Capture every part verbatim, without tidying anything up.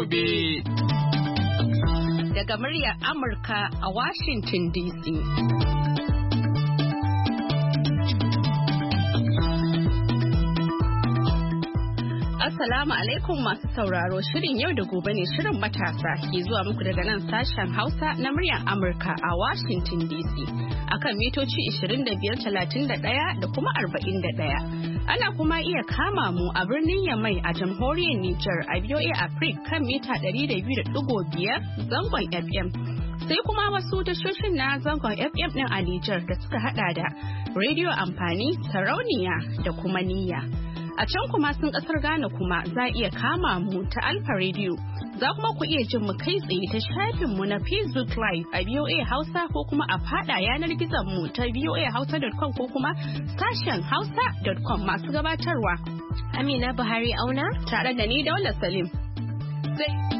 gobe. Daga muryar Amurka a Washington D C. Assalamu alaikum masu sauraro, shirin yau da gobe ne shirin matasa ke zuwa muku daga nan sashen Hausa na muryar Amurka a Washington D C akan mitoci ishirin da biyar, talatin da ɗaya da kuma arba'in da ɗaya. Ana kuma iya kama mu a birnin Yamai a jamhuriyar Nijar a V O A Africa kan mita ɗari da biyu da ɗigo biyar zangon F M. Sai kuma wasu tashoshin na zangon F M ɗin a Nijar da suka hada da rediyo amfani, sarauniya da kuma niyya. A can kuma sun kasar Ghana kuma za iya kama mu ta Alfa Radio. Za kuma ku iya jin mu kai tsaye ta shafin mu na Facebook Live a V O A Hausa ko kuma a fada yanar gizon mu ta v o a hausa dot com ko kuma sashen hausa dot com. Masu gabatarwa Amina Buhari Auna tare da ni Daula Salim. Sai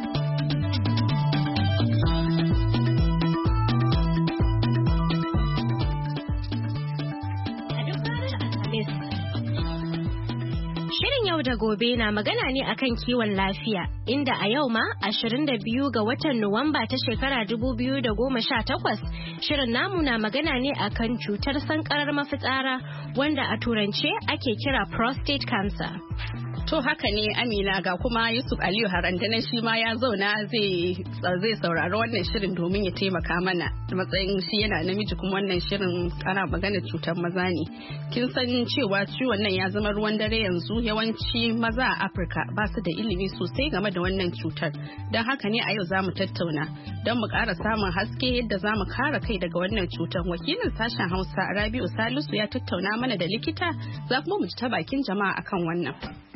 da gobe na magana ne akan kiwon lafiya, inda a yau ma ashirin da biyu ga watan Nuwamba ta shekara dubu biyu da goma sha takwas, shirin namu na magana ne akan cutar sankarar mafitsara wanda a turance ake kira prostate cancer. To haka ne Amina, ga kuma Yusuf Aliyu Harandana shi ma ya zauna zai zai saurari wannan shirin domin ya taimaka mana. Matsayin shi yana namiji kuma wannan shirin ana magana cutar maza ne. Kin san cewa ciwon nan ya zama ruwan dare yanzu, yawanci maza a Afirka ba su da ilimi sosai game da wannan cutar. Don haka ne a yau za mu tattauna don mu ƙara samun haske yadda za mu kare kai daga wannan cutar. Wakilin sashen Hausa Rabi'u Salisu ya tattauna mana da likita, za kuma mu ji ta bakin jama'a akan wannan.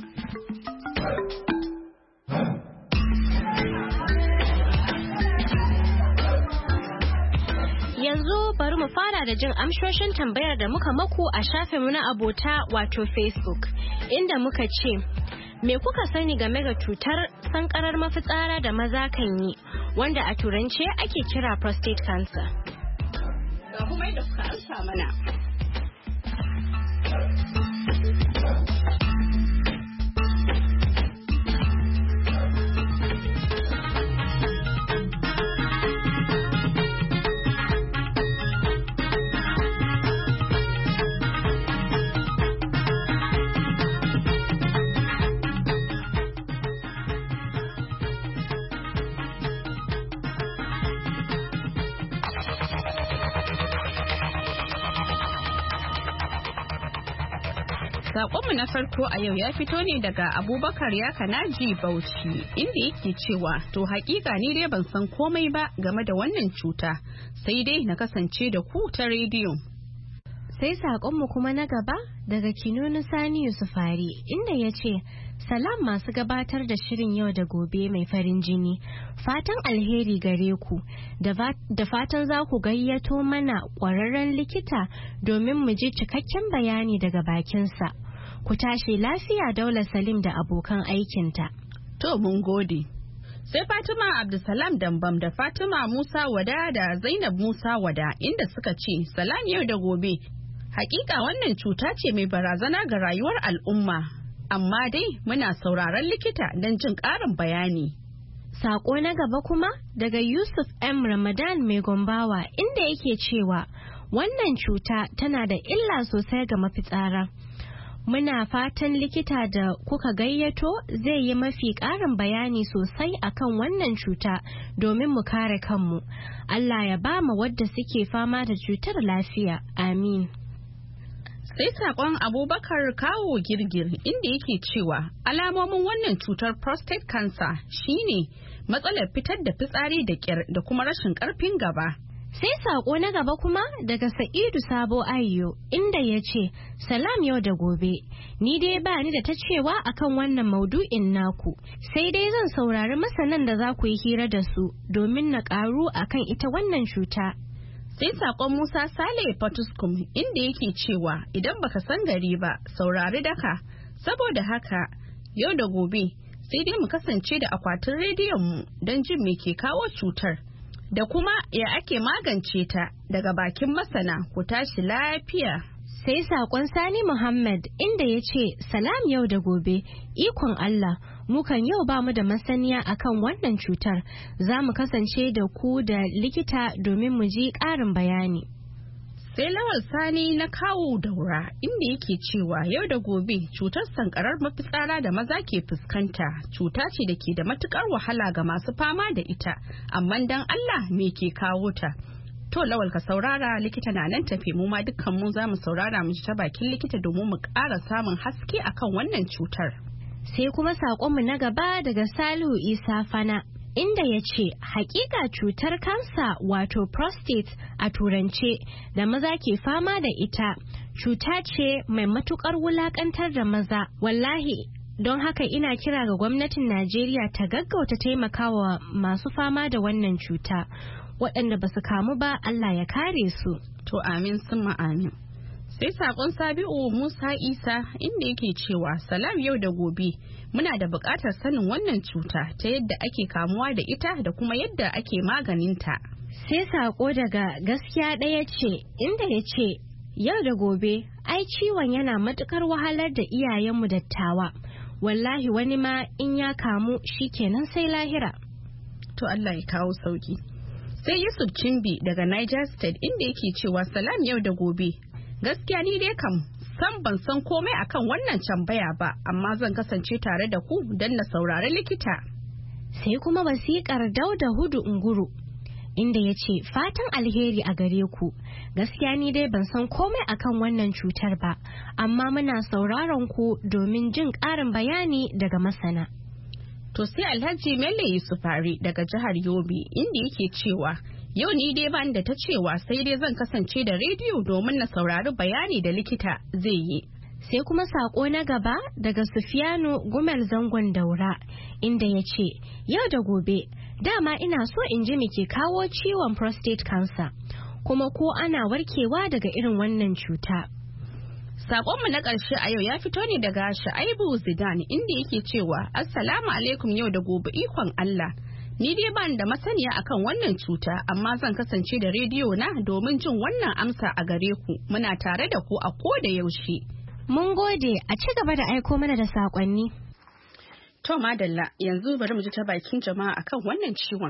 Yanzu bari mu fara da jin amshoshin tambayar da muka maku a shafinmu na abota wato Facebook, inda muka ce, me kuka sani game da cutar sankarar mafitsara da maza kan yi, wanda a turance ake kira prostate cancer? Ga kuma yadda kuka amsa mana. Saƙonmu na farko a yau ya fito ne daga Abubakar Yakanaji Bauchi, inda yake cewa to hakika ni dai ban san komai ba game da wannan cuta, sai dai na kasance da ku ta rediyo. Sai saƙonmu kuma na gaba daga Kinunu Sani Yusufari, inda ya ce, Salam masu gabatar da shirin yau da gobe mai farin jini, fatan alheri gare ku, da fatan za ku gayyato mana ƙwararren likita domin mu ji cikakken bayani daga bakinsa. Ku tashi lafiya Daula Salim da abokan aikinta. To mun gode. Sai Fatima Abdulsalam Dambam da Fatima Musa Wada da Zainab Musa Wada, inda suka ce, Salam yau da gobe, hakika wannan cuta ce mai barazana ga rayuwar al'umma. Amma dai muna sauraron likita don jin ƙarin bayani. Saƙo na gaba kuma daga Yusuf M. Ramadan mai gombawa, inda yake cewa wannan cuta tana da illa sosai ga mafitsara. Muna fatan likita da kuka gayyato zai yi mafi ƙarin bayani sosai akan wannan cuta domin mu kare kanmu. Allah ya ba mu wadda suke fama da cutar lafiya. Amin. Sai saƙon Abubakar Kawo Girgir, inda yake cewa alamomin wannan cutar prostate cancer shine matsalar fitar da fitsari da ƙyar da kuma rashin ƙarfin gaba. Sai saƙo na gaba kuma daga Sa'idu Sabo Ayyo, inda ya ce, Salam yau da gobe, ni dai ba ni da ta cewa akan wannan maudu'in naku, sai dai zan saurari masanan da za ku yi hira da su domin na ƙaru akan ita wannan cuta. Sai saƙon Musa Sale Fatuskum, inda yake cewa idan baka san gari ba, saurari daka, saboda haka yau da gobe sai dai mu kasance da akwatin rediyon mu don jin me ke kawo cutar. Da kuma ya ake magance ta daga bakin masana. Ku tashi lafiya. Sai saƙon Sani Muhammad, inda ya ce, Salam yau da gobe, ikon Allah, Mukan yau ba mu da masaniya akan wannan cutar, za mu kasance da ku da likita domin mu ji ƙarin bayani. Sai Lawal Sani na Kawu Daura inda yake cewa yau da gobe cutar sankarar mafitsara da maza ke fuskanta cuta ce da ke da matukar wahala ga masu fama da ita, amma dan Allah me ke kawo ta? To Lawal ka saurara, likita na nan tafe, mu ma dukkan mu za mu saurara mu ji ta bakin likita domin mu ƙara samun haske akan wannan cutar. Sai kuma saƙonmu na gaba daga Salihu Isa Fana, inda ya ce hakika cutar kansa wato prostate a turance da maza ke fama da ita cuta ce mai matukar wulakantar da maza. Wallahi don haka ina kira ga gwamnatin Najeriya ta gaggauta taimakawa masu fama da wannan cuta, waɗanda ba su kamu ba Allah ya kare su. To amin summa amin. Sai sakon Sabi'u Musa Isa inda yake cewa salam yau da gobe muna da buƙatar sanin wannan cuta ta yadda ake kamuwa da ita da kuma yadda ake maganinta. Sai sako daga gaskiya ɗaya ce inda ya ce yau da gobe ai ciwon yana matukar wahalar da iyayenmu dattawa, wallahi wani ma in ya kamu shikenan sai lahira. To Allah ya kawo sauki. Sai Yusuf Cimbi daga Niger State inda yake cewa salam yau da gobe. Gaskiya ni dai kam san ban san komai akan wannan tambaya ba, amma zan kasance tare da ku don na saurari likita. Sai kuma wasiƙar Dauda Hudu Unguru inda ya ce fatan alheri a gare ku. Gaskiya ni dai ban san komai akan wannan cutar ba, amma muna sauraron ku domin jin ƙarin bayani daga masana. To sai Alhaji Mele Yusufari daga jihar Yobe inda yake cewa yau ni dai ban da ta cewa sai dai zan kasance da rediyo domin na saurari bayani da likita zai yi. Sai kuma sako na gaba daga Sufiyanu Gumel Zangon Daura inda ya ce yau da gobe dama ina so in ji me ke kawo ciwon prostate cancer kuma ko ana warkewa daga irin wannan cuta. Sakonmu na ƙarshe a yau ya fito ne daga Sha'aibu Zidane inda yake cewa Assalamu alaikum yau da gobe ikon Allah. Ni dai ban da masaniya akan wannan cuta, amma zan kasance da rediyo na domin jin wannan amsa a gare ku. Muna tare da ku a ko da yaushe. Mun gode, a ci gaba da aiko mana da sakonni. To madalla, yanzu bari mu ji ta bakin jama'a akan wannan ciwon.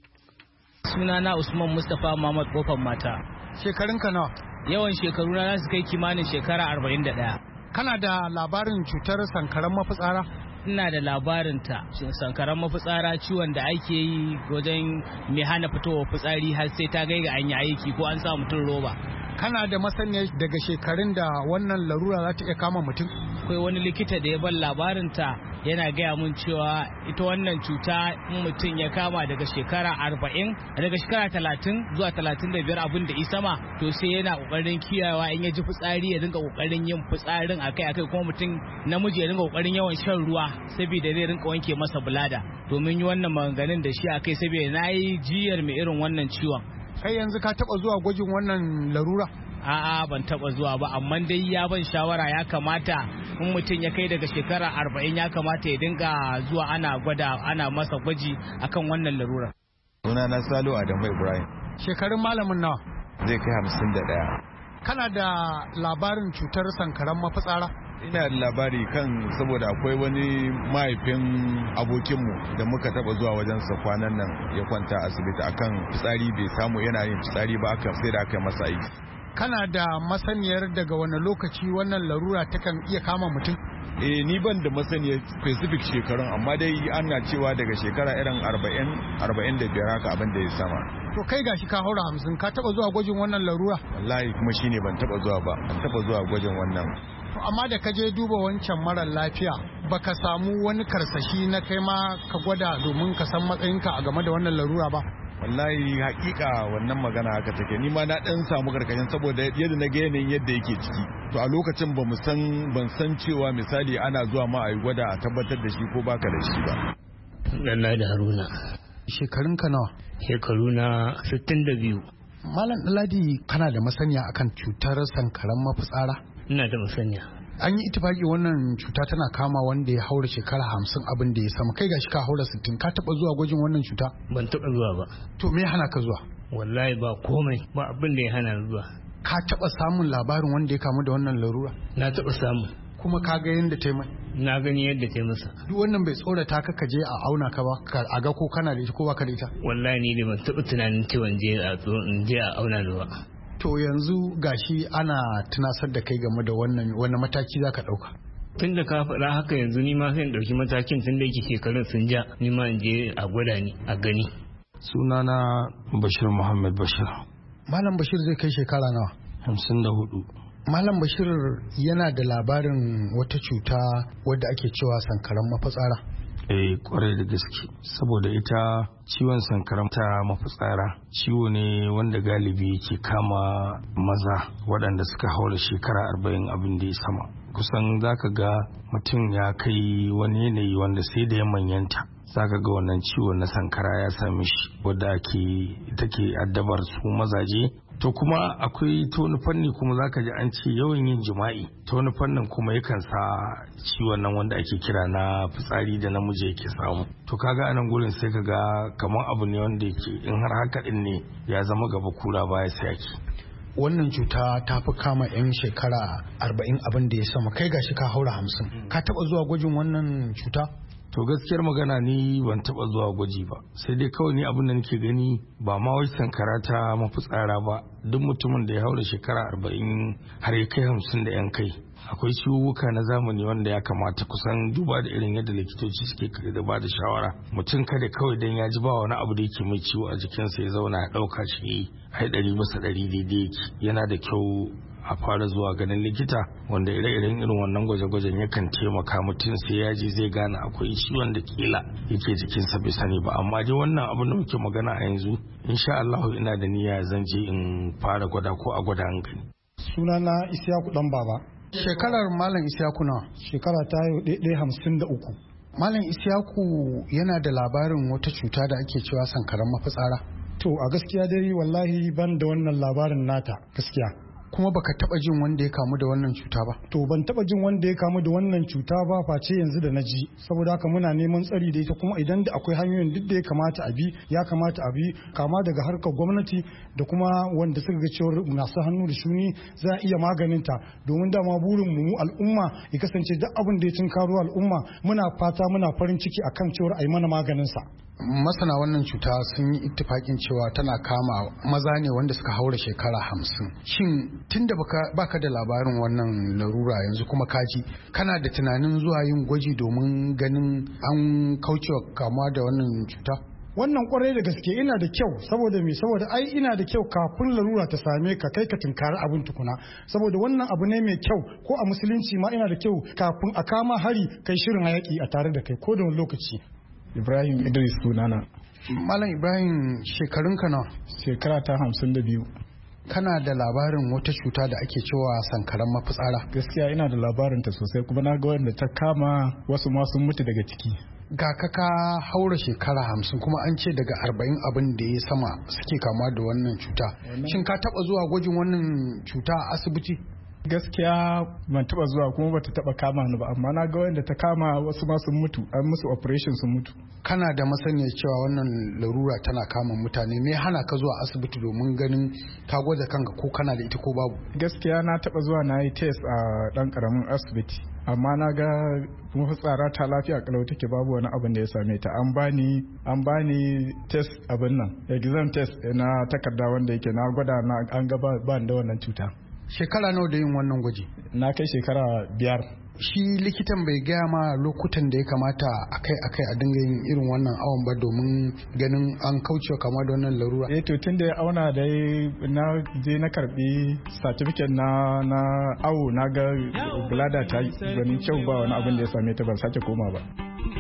Sunana Usman Mustapha Muhammad Kofar Mata. Shekarunka nawa? Yawan shekaru na su kai kimanin shekara arba'in da ɗaya. Kana da labarin cutar sankaran mafitsara? Ina da labarin ta sankaran mafitsara, ciwon da ake yi wajen mai hana fitowa fitsari har sai ta gaiga an yi aiki ko an sa mutum roba. Kana da masaniya daga shekarun da wannan larura za ta iya kama mutum? Akwai wani likita da ya ban labarin ta yana gaya mun cewa ita wannan cuta in mutum ya kama daga shekara arba'in daga shekara talatin zuwa talatin da biyar abin da isama to sai yana kokarin kiyayewa in ya ji fitsari ya dinga kokarin yin fitsarin akai akai kuma mutum namiji ya dinga kokarin yawan shan ruwa saboda zai rinka wanke masa bulada domin yi wannan maganganun da shi akai saboda nayi jiyar mai irin wannan ciwon. Kai yanzu ka taba zuwa gwajin wannan larura? A'a ban taba zuwa ba, amma dai ya ban shawara ya kamata in mutum ya kai daga shekara arba'in ya kamata ya dinga zuwa ana gwada ana masa gwaji akan wannan larura. Suna na Salo Adamu Ibrahim. Shekarun malamin nawa? Zai kai hamsin da ɗaya. Kana da labarin cutar sankaran mafitsara? Ina da labari kan saboda akwai wani mahaifin abokinmu da muka taba zuwa wajensa kwanan nan ya kwanta asibiti akan fitsari bai samu yana yin fitsari ba aka sai da aka masa aiki. Kana da masaniyar daga wani lokaci wannan larura takan iya kama mutum? Eh ni ban da masaniyar specific shekarun amma dai ana cewa daga shekara irin arba'in arba'in da biyar haka abin da ya sama. To kai gashi ka haura hamsin ka taba zuwa gwajin wannan larura? Wallahi kuma shine ban taba zuwa ba, ban taba zuwa gwajin wannan. To amma da ka je duba wancan marar lafiya baka samu wani karsashi na kai ma ka gwada domin ka san matsayinka a game da wannan larura ba? Wallahi hakika wannan magana haka take, ni ma na dan samu karkashin saboda yadda na ga yanayin yadda yake ciki. To a lokacin ba mu san ban san cewa misali ana zuwa ma a yi gwada a tabbatar da shi ko baka da shi ba. Lallai da Haruna. Shekarunka nawa? Shekaru na sittin da biyu. Malam Ladi kana da masaniya akan cutar sankaran mafitsara? Ina da masaniya. An yi itifaki wannan cuta tana kama wanda ya haura shekara hamsin abin da ya sama, kai gashi ka haura sittin, ka taba zuwa gwajin wannan cuta? Ban taba zuwa ba. To me ya hana ka zuwa? Wallahi ba komai, ba abin da ya hana zuwa. Ka taba samun labarin wanda ya kamu da wannan larura? Na taba samu. Kuma ka ga yadda ta yi mai? na gani yadda ta masa. Duk wannan bai tsorata ka je a auna ka ba a ga ko kana da ita ko baka da ita? Wallahi ni da ban taɓa tunanin cewa je a in je a auna da ba. To yanzu gashi ana tunasar da kai game da wannan wani mataki zaka ɗauka? Tun da ka faɗa haka yanzu ni ma sai in ɗauki matakin tun da yake shekarun sun ja ni ma in je a gwada ni a gani. Sunana Bashir Muhammad Bashir. Malam Bashir zai kai shekara nawa? Hamsin da hudu. Malam Bashir yana da labarin wata cuta wadda ake cewa sankaran mafitsara. Eh kwarai da gaske saboda ita ciwon sankaran ta mafitsara ciwo ne wanda galibi ke kama maza waɗanda suka haura shekara arba'in abin da ya sama. Kusan zaka ga mutum ya kai wani yanayi wanda sai da ya manyanta zaka ga wannan ciwon na sankara ya same shi wadda ake take addabar su mazaje. To kuma akwai ta wani fanni kuma zaka ji an ce yawan yin jima'i ta wani fannin kuma yakan sa ciwon nan wanda ake kira na fitsari da namiji yake samu. To kaga anan gurin sai kaga kamar abu ne wanda yake in har haka din ne ya zama gaba kura baya sai yake. Wannan cuta ta fi kama 'yan shekara arba'in abin da ya sama kai gashi ka haura hamsin. Ka taba zuwa gwajin wannan cuta? To gaskiyar magana ni ban taba zuwa gwaji ba sai dai kawai ni abin da nake gani ba ma wai sankara ta mafitsara ba duk mutumin da ya haura shekara arba'in har ya kai hamsin da yan kai akwai ciwuka na zamani wanda ya kamata kusan duba da irin yadda likitoci suke da ba da shawara mutum kada kawai dan ya ji ba wani abu da yake mai ciwo a jikinsa ya zauna ya ɗauka shi ai ɗari masa ɗari daidai yake yana da kyau a fara zuwa ganin likita wanda ire-iren irin wannan gwaje-gwajen yakan taimaka mutum sai ya ji zai gane akwai ciwon da kila yake jikinsa bai sani ba amma dai wannan abin da muke magana a yanzu insha Allah ina da niyya zan je in fara gwada ko a gwada an gani. Sunana Isiyaku dan baba. Shekarar Malam Isiyaku na? Shekara ta ɗaya hamsin da uku. Malam Isiyaku yana da labarin wata cuta da ake cewa sankaran mafitsara. To a gaskiya dai wallahi ban da wannan labarin nata gaskiya. Kuma baka taba jin wanda ya kamu da wannan cuta ba? To ban taba jin wanda ya kamu da wannan cuta ba face yanzu da na ji saboda haka muna neman tsari da ita kuma idan da akwai hanyoyin duk da ya kamata a bi ya kamata a bi kama daga harkar gwamnati da kuma wanda suka ga cewar masu hannu da shuni za a iya maganin ta domin dama burin mu al'umma ya kasance duk abin da ya tunkaro al'umma muna fata muna farin ciki akan cewar a yi mana maganin sa. Masana wannan cuta sun yi ittifakin cewa tana kama maza ne wanda suka haura shekara hamsin. Shin tunda baka, baka da labarin wannan larura yanzu kuma kaji kana da tunanin zuwa yin gwaji domin ganin an kaucewa kamuwa da wannan cuta? Wannan kwarai da gaske ina da kyau saboda me saboda ai ina da kyau kafin larura ta same ka kai ka tunkari abin tukuna saboda wannan abu ne mai kyau ko a musulunci ma ina da kyau kafin a kama hari kai shirin hayaki a tare da kai ko da wani lokaci. Ibrahim Idris sunana. Malam Ibrahim shekarunka nawa? Shekara ta hamsin da biyu. Kana da labarin wata cuta da ake cewa sankaran mafitsara? Gaskiya ina da labarin ta sosai kuma na ga wanda ta kama wasu ma sun mutu daga ciki. Ga ka ka haura shekara hamsin kuma an ce daga arba'in abin da ya sama suke kama da wannan cuta. Shin ka taba zuwa gwajin wannan cuta a asibiti? Gaskiya ban taba zuwa kuma bata taba kama ni ba amma na ga wanda ta kama wasu ma sun mutu an musu operation sun mutu. Kana da masaniyar cewa wannan larura tana kama mutane me hana ka zuwa asibiti domin ganin ka gwada kanka ko kana da ita ko babu? Gaskiya na taba zuwa na yi test a dan karamin asibiti amma na ga mafitsara ta lafiya kalau take babu wani abin da ya same ta an bani an bani test abin nan exam test na takarda wanda yake na gwada na an ga ba da wannan cuta. Shekara nawa da yin wannan gwaji? Na kai shekara biyar. Shi likitan bai gaya ma lokutan da ya kamata akai-akai a dinga yin irin wannan awon ba domin ganin an kauce kama da wannan larura? Eh to tun da ya auna da na je na karbi certificate na na awo na ga blada ta gani kyau ba wani abin da ya same ta ban sake koma ba.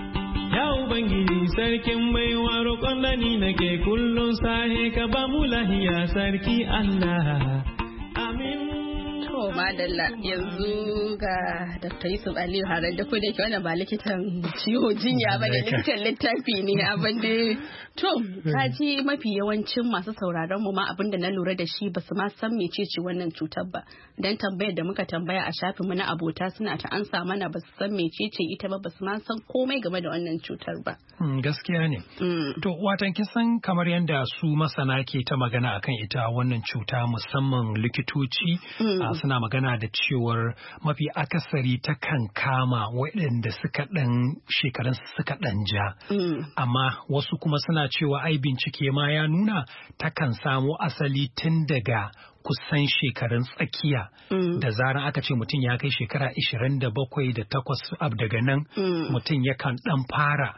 Ya Ubangiji sarkin baiwa roƙon da ni nake kullum sahe ka ba mu lahiya sarki Allah. Amin. To madalla yanzu ga Doctor Yusuf Aliyu Harar da ko da ke wannan ba likitan ciwo jinya ba da likitan littafi ne abin da to kaji mafi yawancin masu sauraron mu ma abin da na lura da shi basu ma san mecece wannan cutar ba dan tambayar da muka tambaya a shafin mu na abota suna ta ansa mana basu san mecece ita ba basu ma san komai game da wannan cutar ba. Gaskiya ne. To watan kin san kamar yadda su masana ke ta magana akan ita wannan cuta musamman likitoci suna magana da cewar mafi akasari ta kan kama waɗanda suka ɗan shekarun suka ɗan ja. Amma wasu kuma suna cewa ai bincike ma ya nuna ta kan samo asali tun daga kusan shekarun tsakiya mm. da zaran aka ce mutum ya kai shekara ishirin da bakwai da takwas daga nan mm. mutum yakan dan fara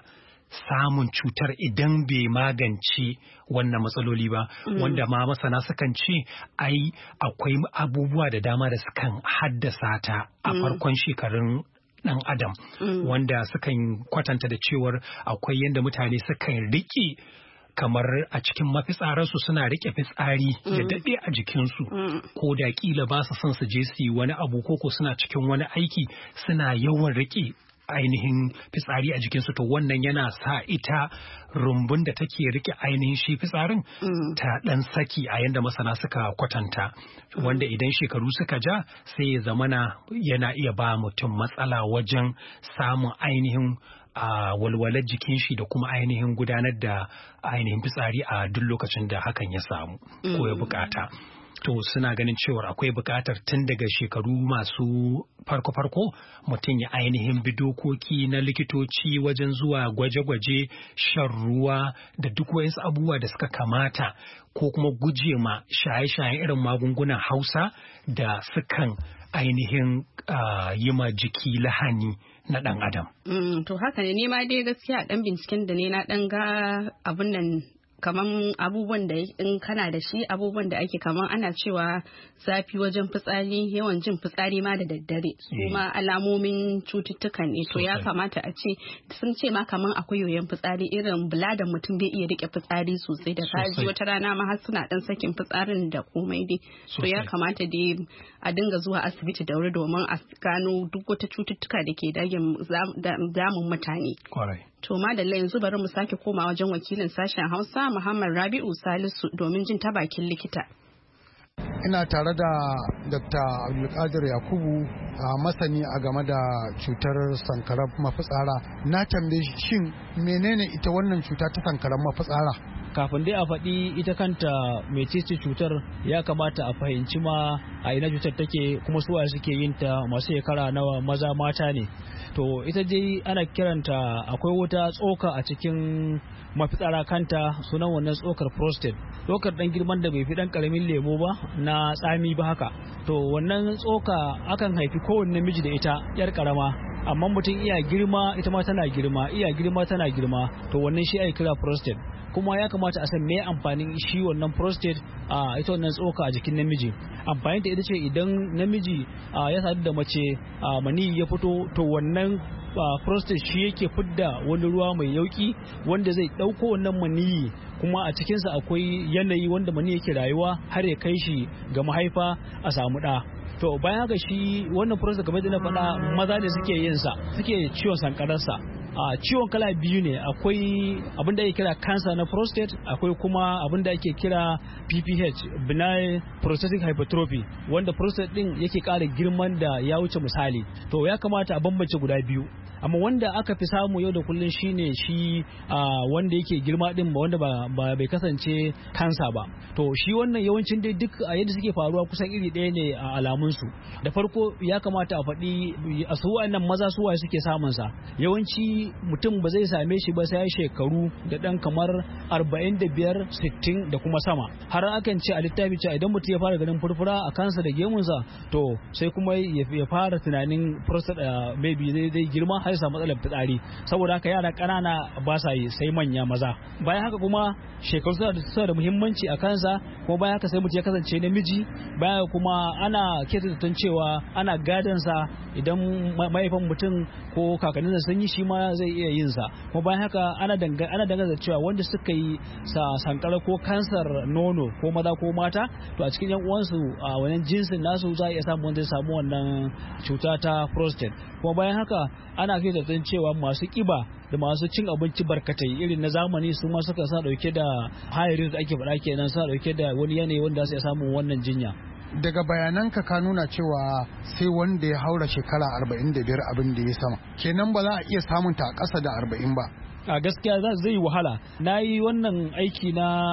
samun cutar idan bai magance wannan matsaloli ba mm. wanda ma masana sukan ce ai akwai abubuwa da dama da sukan haddasa ta a mm. farkon shekarun ɗan adam mm. wanda sukan kwatanta da cewar akwai yadda mutane sukan riƙe kamar a cikin mafitsararsu suna rike fitsari mm. ya daɗe a jikinsu mm. ko da ƙila ba su son su je su yi wani abu ko suna cikin wani aiki suna yawan rike ainihin fitsari a jikinsu to wannan yana sa ita rumbun da take rike ainihin shi fitsarin mm. ta ɗan saki a yanda masana suka kwatanta mm. wanda idan shekaru suka ja sai ya zamana yana iya ba mutum matsala wajen samun ainihin a walwalar jikin shi da kuma ainihin gudanar da ainihin fitsari a duk lokacin da hakan ya samu mm. ko ya bukata. To suna ganin cewar akwai bukatar tun daga shekaru masu farko-farko mutum ya ainihin bi dokoki na likitoci wajen zuwa gwaje-gwaje, shan ruwa da duk wayansu abubuwa da suka kamata ko kuma guje ma shaye-shayen irin magungunan Hausa da sukan ainihin uh, yi ma jiki lahani na ɗan adam. Mm, to haka ne ma dai gaskiya ɗan binciken da ne na ɗan ga abun nan kaman abubuwan da in kana da shi abubuwan da ake kaman ana cewa zafi wajen fitsari yawan jin fitsari ma da daddare su ma alamomin cututtukan ne to ya kamata a ce sun ce ma kaman akwai yoyon fitsari irin buladan mutum bai iya rike fitsari sosai da kaji wata rana ma har suna dan sakin fitsarin da komai dai to ya kamata dai a dinga zuwa asibiti da wuri domin a gano duk wata cututtuka da ke damun mutane. To madalla yanzu bari mu sake koma wajen wakilin sashen Hausa Muhammad Rabi'u Salisu domin jin ta bakin likita. Ina tare da Dokta Abdulkadir Yakubu a masani a game da cutar sankarar mafitsara. Na tambaye shin menene ita wannan cuta ta sankarar mafitsara? Kafin dai a faɗi ita kanta mecece cutar ya kamata a fahimci ma a ina cutar take kuma suwaye suke yin ta masu shekara nawa maza mata ne. To ita dai ana kiranta akwai wata tsoka a cikin mafitsara kanta sunan wannan tsokar prostate. Tsokar dan girman da bai fi dan karamin lemo ba na tsami ba haka. To wannan tsoka akan haifi kowanne namiji da ita yar karama amma mutum iya girma ita ma tana girma iya girma tana girma to wannan shi ake kira prostate. Kuma ya kamata a san me amfanin shi wannan prostate a ita wannan tsoka a jikin namiji. Amfanin ta ita ce idan namiji ya sadu da mace mani ya fito to wannan prostate shi yake fidda wani ruwa mai yauki wanda zai dauko wannan maniyi kuma a cikinsa akwai yanayi wanda mani yake rayuwa har ya kai shi ga mahaifa a samu ɗa. To bayan haka shi wannan prostate kamar da na faɗa maza ne suke yin sa suke ciwon sankararsa. a ciwon kala biyu ne akwai abin da ake kira cancer na prostate akwai kuma abin da ake kira P P H benign prostatic hypertrophy wanda prostate din yake ƙara girman da ya wuce misali to ya kamata a bambance guda biyu amma wanda aka fi samu yau da kullun shine shi wanda yake girma din wanda ba bai kasance kansa ba to shi wannan yawancin dai duk a yadda suke faruwa kusan iri ɗaya ne a alamun su da farko ya kamata a faɗi a su wa'annan maza su waye suke samun sa yawanci mutum ba zai same shi ba sai shekaru da dan kamar arba'in da biyar sittin da kuma sama har akan ce a littafi cewa idan mutum ya fara ganin furfura a kansa da gemunsa to sai kuma ya fara tunanin prostate maybe zai girma har sa matsalar fitsari saboda haka yara ƙanana ba sa yi sai manya maza bayan haka kuma shekaru suna da muhimmanci a kansa kuma bayan haka sai mutum ya kasance namiji bayan kuma ana kyautata cewa ana gadansa idan mahaifan mutum ko kakannin da sun yi shi ma zai iya yin sa kuma bayan haka ana danga ana dangana cewa wanda suka yi sa sankara ko kansar nono ko maza ko mata to a cikin yan uwansu a wannan jinsin nasu za a iya samu wanda ya samu wannan cuta ta prostate kuma bayan haka ana kai da cewa masu kiba da masu cin abinci barkatai irin na zamani su ma suka sa dauke da hayarin da ake faɗa kenan sa dauke da wani yanayi wanda za su samu wannan jinya daga bayananka ka nuna cewa sai wanda ya haura shekara arba'in da biyar abin da ya sama kenan ba za a iya samun ta a ƙasa da arba'in ba a gaskiya zai yi wahala na yi wannan aiki na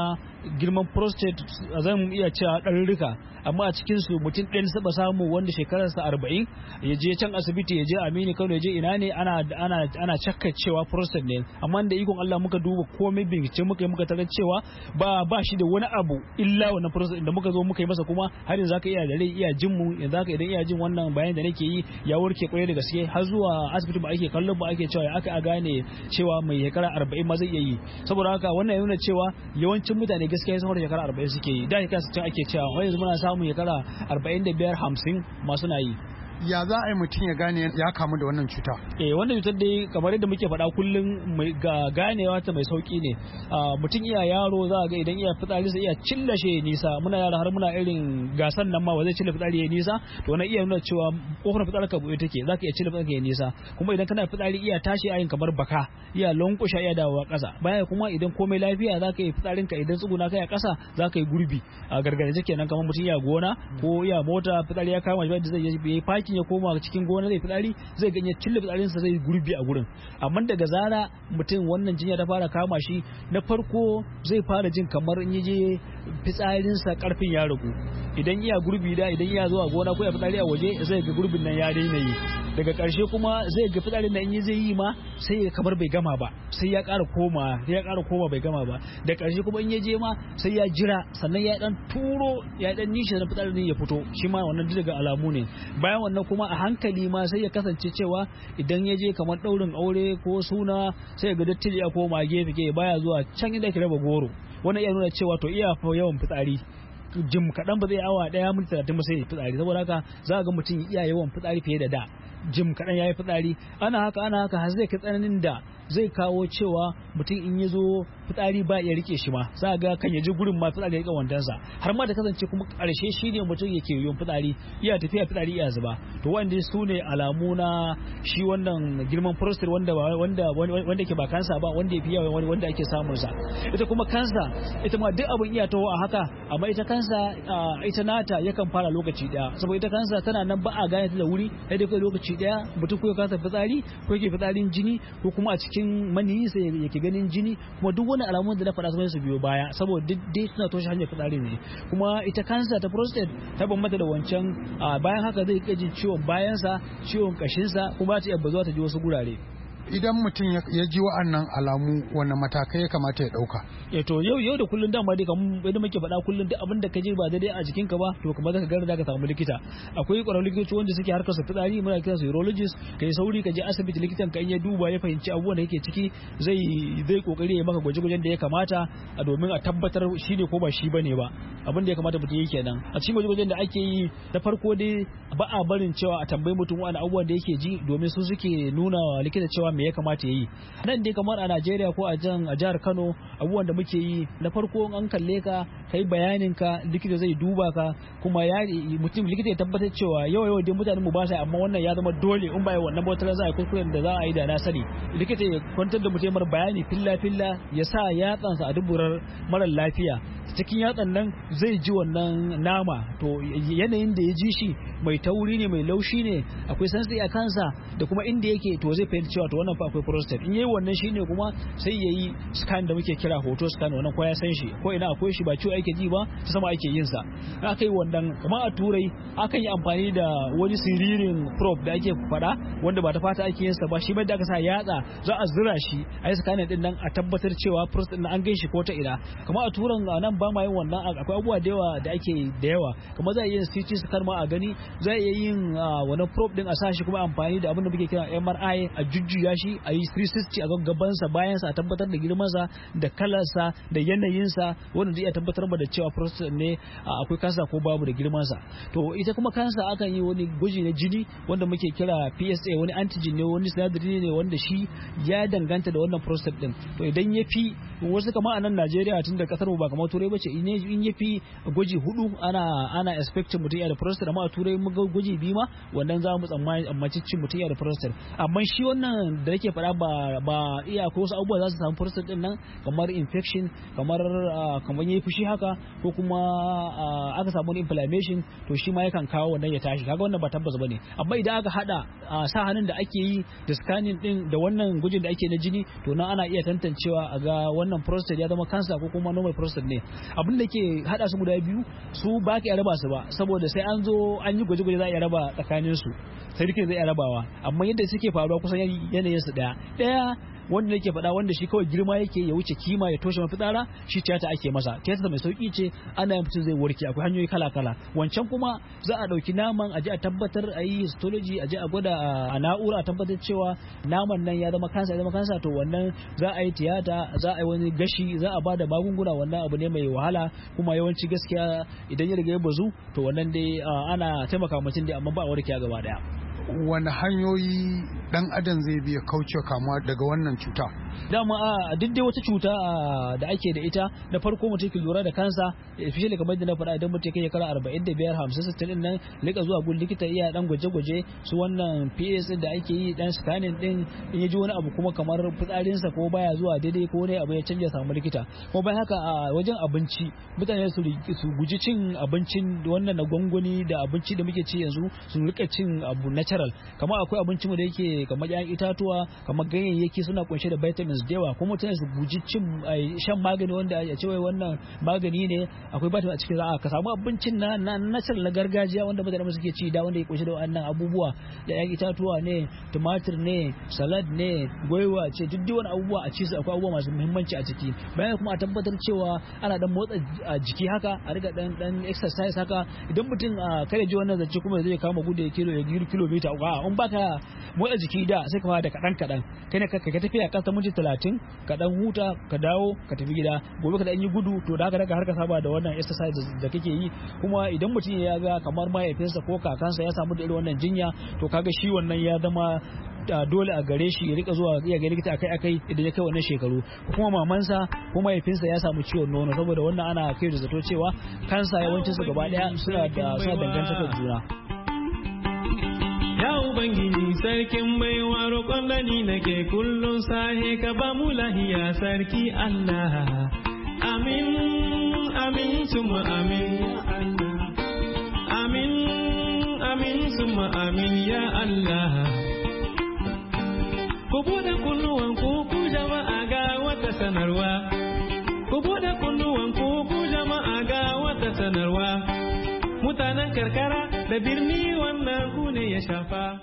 girman prostate zan iya cewa ɗarurruka amma a cikin su mutum ɗaya saba samu wanda shekararsa arba'in ya je can asibiti ya je Aminu Kano ya je ina ne ana ana ana cakka cewa prostate ne amma da ikon Allah muka duba komai bincike muka yi muka tarar cewa ba ba shi da wani abu illa wannan prostate da muka zo muka yi masa kuma har yanzu zaka iya da rai iya jin mu yanzu zaka idan iya jin wannan bayan da nake yi ya warke kwarai da gaske har zuwa asibiti ba ake kallon ba ake cewa aka a gane cewa mai shekara arba'in ma zai iya yi saboda haka wannan ya nuna cewa yawancin mutane gaskiya sun da shekara arba'in suke yi da shekara sittin ake cewa wai yanzu muna samun shekara arba'in da biyar hamsin masu na yi. Ya za a yi mutum ya gane ya kamu da wannan cuta? Eh wannan cutar dai kamar yadda muke faɗa kullum ga ganewa ta mai sauki ne. Mutum iya yaro za ga idan iya fitsari sai iya cillashe nisa muna yara har muna irin gasan nan ma ba zai cilla fitsari ya nisa to wannan iya nuna cewa kofar fitsari ka buɗe take zaka iya cilla fitsari ya nisa kuma idan kana fitsari iya tashi ayin kamar baka iya lankusha iya dawowa ƙasa baya kuma idan komai lafiya zaka yi fitsarin ka idan tsuguna kai a ƙasa zaka yi gurbi a gargajiya kenan kamar mutum iya gona ko iya mota fitsari ya kama shi da zai yi faki ya koma cikin gona zai fitsari zai ganye cille fitsarinsa zai gurbi a gurin amma daga zara mutum wannan jinya ta fara kama shi na farko zai fara jin kamar in yaje fitsarinsa karfin ya ragu idan iya gurbi da idan iya zuwa gona ko ya fitsari a waje zai ga gurbin nan ya daina yi daga karshe kuma zai ga fitsarin nan in zai yi ma sai kamar bai gama ba sai ya ƙara koma ya ƙara koma bai gama ba da karshe kuma in yaje ma sai ya jira sannan ya dan turo ya dan nishi da fitsarin ya fito shi ma wannan daga alamu ne bayan wannan kuma a hankali ma sai ya kasance cewa idan ya je kamar daurin aure ko suna sai ga dattijo ya koma gefe ke baya zuwa can inda ke raba goro wannan iya nuna cewa to iya fa yawan fitsari jim kaɗan ba zai awa ɗaya minti talatin ba sai fitsari saboda haka za ga mutum iya yawan fitsari fiye da da jim kaɗan ya yi fitsari ana haka ana haka har zai kai tsananin da zai kawo cewa mutum in ya zo fitsari ba ya rike shi ma za ga kan ya ji gurin ma fitsari ya rike wandansa har ma da kasance kuma karshe shi ne mutum yake yiwuwan fitsari iya tafiya fitsari iya zuba to wanda su ne alamu na shi wannan girman prostate wanda wanda wanda ke ba kansa ba wanda ya fi yawa wanda ake samun sa ita kuma kansa ita ma duk abin iya taho a haka amma ita kansa ita nata yakan fara lokaci daya saboda ita kansa tana nan ba a gane ta da wuri sai dai kai lokaci daya mutum ko ya kasa fitsari ko yake fitsarin jini ko kuma a cikin maniyi sai yake ganin jini kuma duk wani alamun da na faɗa sun su biyo baya saboda duk dai suna toshe hanyar fitsari ne kuma ita kansa ta prostate ta bambanta da wancan bayan haka zai iya jin ciwon bayansa ciwon kashinsa kuma ta iya bazuwa ta ji wasu gurare. Idan mutum ya ji wa'annan alamu wanne matakai ya kamata ya dauka? Eh to yau yau da kullun dama dai kamar yadda muke faɗa kullun duk abin da ka ji ba daidai a jikinka ba to kamar zaka ga da ka samu likita. Akwai ƙwararrun likitoci wanda suke harkar su fitsari muna kiransu urologist kai sauri ka je asibiti likitan ka in ya duba ya fahimci abubuwan da yake ciki zai zai kokari ya maka gwaje-gwajen da ya kamata a domin a tabbatar shi ne ko ba shi bane ba abin da ya kamata mutum yi kenan. A cikin gwaje-gwajen da ake yi da farko dai ba a barin cewa a tambayi mutum wani abubuwan da yake ji domin su suke nuna wa likita cewa me ya kamata ya yi nan dai kamar a Najeriya ko a jihar Kano abubuwan da muke yi na farko an kalle ka kai bayanin ka likita zai duba ka kuma ya mutum likita ya tabbatar cewa yau yau dai mutanen mu ba sa amma wannan ya zama dole in ba ya wannan bautar za a kuskuren da za a yi da na sani likita ya kwantar da mutum mar bayani filla filla ya sa yatsansa a duburar mara lafiya cikin yatsan nan zai ji wannan nama to yanayin da ya ji shi mai tauri ne mai laushi ne akwai santsi a kansa da kuma inda yake to zai fahimci cewa to wannan fa akwai prostate in yayi wannan shine kuma sai yayi scan da muke kira hoto scan wannan ko ya san shi ko ina akwai shi ba ciwo ake ji ba ta sama ake yin sa aka yi wannan kamar a turai akan yi amfani da wani siririn probe da ake fada wanda ba ta fata ake yin sa ba shi bai da aka sa yatsa za a zura shi a yi scan din nan a tabbatar cewa prostate na an gaishe ko ta ina kamar a turan nan ba ma yin wannan akwai abubuwa da yawa da ake da yawa kamar za a yi C T scan ma a gani za a iya yin wannan probe din a sa shi kuma amfani da abin da muke kira M R I a jujjuya shi a yi three sixty a gabansa bayansa a tabbatar da girmansa da kalarsa da yanayinsa wanda zai iya tabbatar da cewa prostate ne akwai kansa ko babu da girmansa to ita kuma kansa akan yi wani gwaji na jini wanda muke kira P S A wani antigen ne wani sinadari ne wanda shi ya danganta da wannan prostate din to idan ya fi wasu kamar a nan Najeriya tun da kasar mu ba kamar turai bace in ya fi gwaji hudu ana ana expecting mutum ya da prostate amma a turai mu gwaji biyu ma wannan za mu tsammani amma cikin mutum ya da prostate amma shi wannan da yake faɗa ba ba iya ko wasu abubuwa za su samu prostate din nan kamar infection kamar kamar yayi fushi haka ko kuma aka samu wani inflammation to shi ma yakan kawo wannan ya tashi kaga wannan ba tabbas bane amma idan aka hada sa hannun da ake yi da scanning din da wannan gujin da ake na jini to nan ana iya tantancewa a ga wannan prostate ya zama cancer ko kuma normal prostate ne abin da ke hada su guda biyu su ba ka raba su ba saboda sai an zo an yi gwaje-gwaje za a iya raba tsakanin su sai duka zai iya rabawa amma yadda suke faruwa kusan yanayin su daya daya wanda yake faɗa wanda shi kawai girma yake ya wuce kima ya toshe mafitsara shi tiyata ake masa tiyata mai sauki ce ana yin mutum zai warke akwai hanyoyi kala kala wancan kuma za a ɗauki naman a je a tabbatar a yi histology a je a gwada a na'ura a tabbatar cewa naman nan ya zama kansa ya zama kansa to wannan za a yi tiyata za a yi wani gashi za a bada magunguna wannan abu ne mai wahala kuma yawanci gaskiya idan ya riga ya bazu to wannan dai ana taimaka mutum dai amma ba a warke gaba daya. Wani hanyoyi dan adam zai biya kauce kamuwa daga wannan cuta? Dama a duk dai wata cuta da ake da ita na farko mutum ke lura da kansa especially kamar da na faɗa idan mutum kai shekara arba'in da biyar hamsin sittin din nan lika zuwa gun likita iya dan gwaje-gwaje su wannan P S da ake yi dan scanning din in ya ji wani abu kuma kamar fitsarinsa ko baya zuwa daidai ko ne abu ya canja samu likita kuma bayan haka a wajen abinci mutane su guji cin abincin wannan na gwangwani da abinci da muke ci yanzu su rika cin abu natural kamar akwai abinci mu da yake kamar ƴaƴan itatuwa kamar ganyayyaki suna kunshe da vitamins da yawa kuma mutane su guji cin shan magani wanda ya ce wai wannan magani ne akwai vitamin a cikin za'a ka samu abincin na na natural na gargajiya wanda mutane suke ci da wanda ya kunshe da wannan abubuwa da ƴaƴan itatuwa ne tumatir ne salad ne gwaiwa ce duk wani abubuwa a ci su akwai abubuwa masu muhimmanci a ciki bayan kuma a tabbatar cewa ana dan motsa jiki haka a riga dan dan exercise haka idan mutum kare ji wannan zance kuma zai kama gudu ya kilo ya kilomita a in baka motsa jiki da sai ka fara da kadan kadan kai ne ka tafiya kasa minti talatin ka dan huta ka dawo ka tafi gida gobe ka dan yi gudu to da haka daga har ka saba da wannan exercise da kake yi kuma idan mutum ya ga kamar mahaifinsa ko kakansa ya samu da irin wannan jinya to kaga shi wannan ya zama dole a gare shi ya rika zuwa iya ga likita akai akai idan ya kai wannan shekaru kuma mamansa ko mahaifinsa ya samu ciwon nono saboda wannan ana kai da zato cewa kansa yawancin su gaba daya suna da suna dangantakar juna. Ya Ubangiji sarkin baiwa roƙon da ni nake kullum sahe ka ba mu lahiya sarki Allah. Amin, amin, suma amin ya Allah. Amin, amin, suma amin ya Allah. Ku buɗe kunnuwan ku ku jama'a ga wata sanarwa. Ku buɗe kunnuwan ku ku jama'a ga wata sanarwa. Mutanen karkara da birni wannan ku ne ya shafa.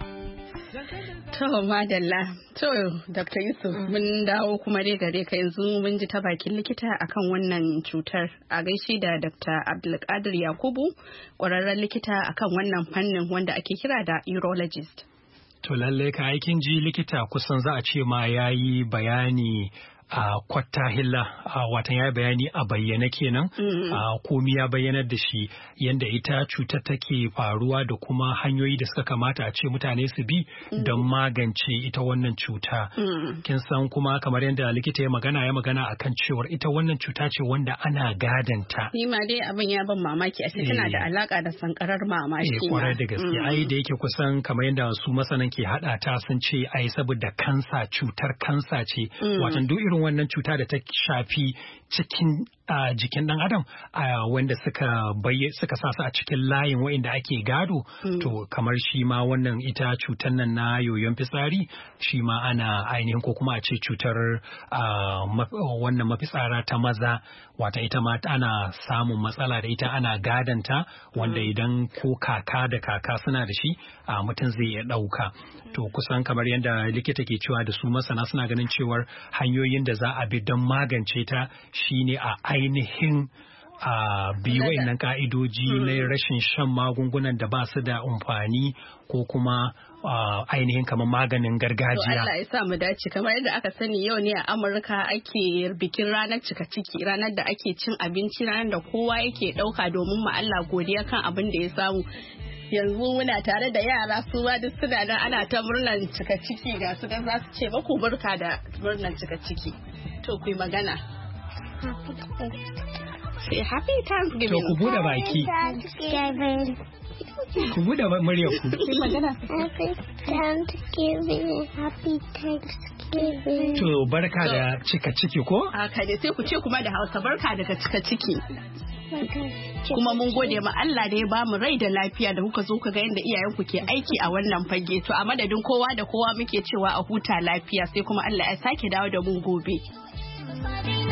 To madalla, to Doctor Yusuf mun dawo kuma dai gare ka yanzu mun ji ta bakin likita akan wannan cutar a gaishe da Doctor Abdulkadir Yakubu ƙwararren likita akan wannan fannin wanda ake kira da urologist. To lallai ka aikin ji likita kusan za a ce ma yayi bayani a kwatta hilla a watan ya bayani a bayyana kenan a komi ya bayyanar da shi yadda ita cutar take faruwa da kuma hanyoyi da suka kamata a ce mutane su bi don magance ita wannan cuta kin san kuma kamar yadda likita ya magana ya magana akan cewar ita wannan cuta ce wanda ana gadanta ni ma dai abin ya ban mamaki a tana da alaka da sankarar mama shi eh kwarai da gaske ai da yake kusan kamar yadda su masanan ke hada ta sun ce ai saboda kansa cutar kansa ce watan duk irin wannan cuta da ta shafi cikin a jikin dan adam a wanda suka bayye suka sa su a cikin layin wa'inda ake gado to kamar shi ma wannan ita cutar nan na yoyon fitsari shi ma ana ainihin ko kuma a ce cutar wannan mafitsara ta maza wata ita ma ana samun matsala da ita ana gadanta wanda idan ko kaka da kaka suna da shi a mutum zai iya ɗauka to kusan kamar yadda likita ke cewa da su masana suna ganin cewar hanyoyin da za a bi don magance ta shine a ainihin a bi wa'annan ka'idoji na rashin shan magungunan da ba su da amfani ko kuma ainihin kamar maganin gargajiya. Allah ya sa mu dace kamar yadda aka sani yau ne a Amurka ake bikin ranar cika ciki ranar da ake cin abinci ranar da kowa yake ɗauka domin ma Allah godiya kan abin da ya samu. Yanzu muna tare da yara su ma duk suna nan ana ta murnar cika ciki ga su dan za su ce baku barka da murnar cika ciki. To ku yi magana. Say happy Thanksgiving. To ku bude baki. Ku buɗe muryar ku. Happy Thanksgiving. Happy Thanksgiving. To barka da cika ciki ko? Haka ne sai ku ce kuma da Hausa barka daga cika ciki. Kuma mun gode ma Allah da ya ba mu rai da lafiya da kuka zo ka ga yadda iyayenku ke aiki a wannan fage. To a madadin kowa da kowa muke cewa a huta lafiya sai kuma Allah ya sake dawo da mu gobe.